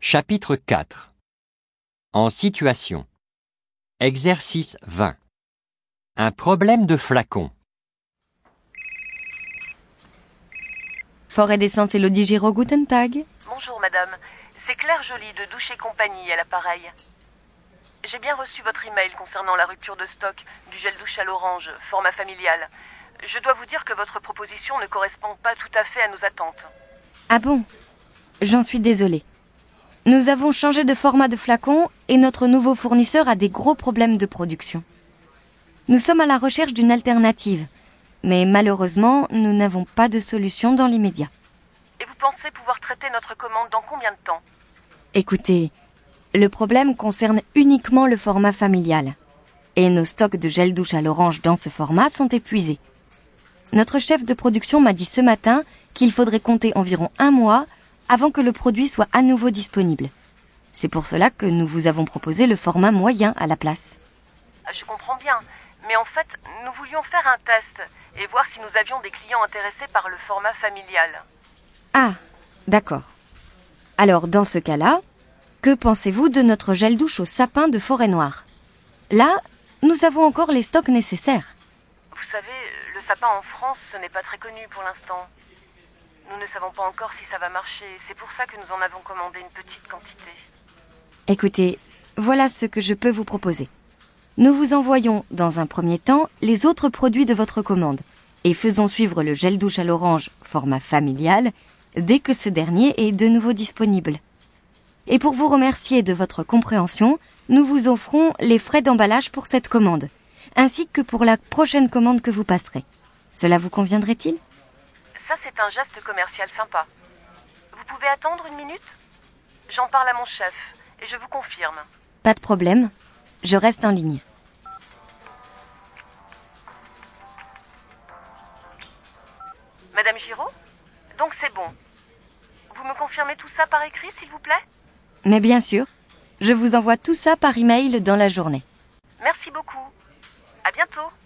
Chapitre 4. En situation. Exercice 20. Un problème de flacon. Forêt d'essence Elodie Giraud, Guten Tag. Bonjour madame, c'est Claire Joly de Douche et Compagnie à l'appareil. J'ai bien reçu votre email concernant la rupture de stock du gel douche à l'orange, format familial. Je dois vous dire que votre proposition ne correspond pas tout à fait à nos attentes. Ah bon? J'en suis désolée. Nous avons changé de format de flacon et notre nouveau fournisseur a des gros problèmes de production. Nous sommes à la recherche d'une alternative, mais malheureusement, nous n'avons pas de solution dans l'immédiat. Et vous pensez pouvoir traiter notre commande dans combien de temps? Écoutez, le problème concerne uniquement le format familial. Et nos stocks de gel douche à l'orange dans ce format sont épuisés. Notre chef de production m'a dit ce matin qu'il faudrait compter environ 1 mois avant que le produit soit à nouveau disponible. C'est pour cela que nous vous avons proposé le format moyen à la place. Je comprends bien, mais en fait, nous voulions faire un test et voir si nous avions des clients intéressés par le format familial. Ah, d'accord. Alors, dans ce cas-là, que pensez-vous de notre gel douche au sapin de Forêt-Noire? Là, nous avons encore les stocks nécessaires. Vous savez, le sapin en France, ce n'est pas très connu pour l'instant. Nous ne savons pas encore si ça va marcher. C'est pour ça que nous en avons commandé une petite quantité. Écoutez, voilà ce que je peux vous proposer. Nous vous envoyons, dans un premier temps, les autres produits de votre commande et faisons suivre le gel douche à l'orange format familial dès que ce dernier est de nouveau disponible. Et pour vous remercier de votre compréhension, nous vous offrons les frais d'emballage pour cette commande, ainsi que pour la prochaine commande que vous passerez. Cela vous conviendrait-il? Ça, c'est un geste commercial sympa. Vous pouvez attendre 1 minute? J'en parle à mon chef et je vous confirme. Pas de problème, je reste en ligne. Madame Giraud? Donc c'est bon. Vous me confirmez tout ça par écrit, s'il vous plaît? Mais bien sûr, je vous envoie tout ça par email dans la journée. Merci beaucoup. À bientôt.